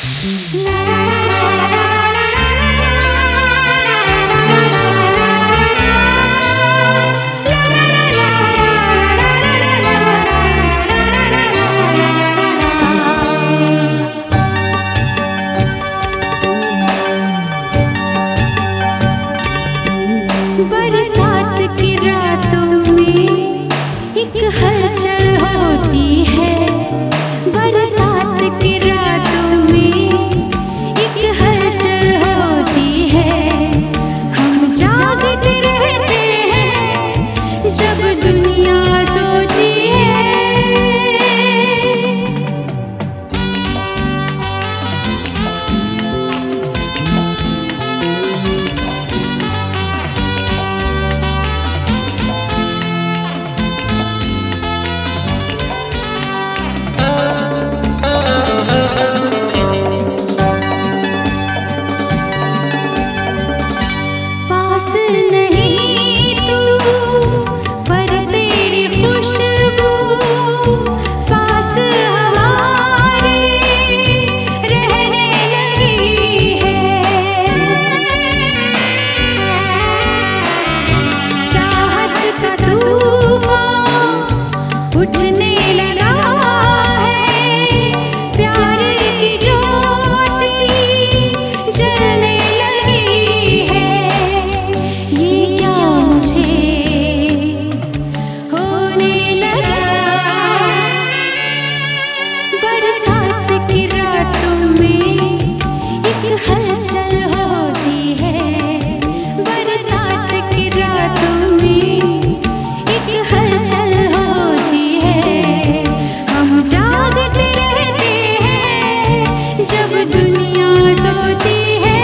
बरसात की रातों में एक हलचल होती है। बरसात की रातों में एक हलचल होती है। हम जागते रहते हैं जब दुनिया सोती है। नहीं तू पर तेरी खुशबू पास हमारे रहने लगी है। चाहत का तूफान उठने लगा है। प्यार की ज्योति जलने लगी है। बरसात की रातों में एक हलचल होती है। बरसात की रातों में एक हलचल होती है। हम जागते रहते हैं जब दुनिया सोती है।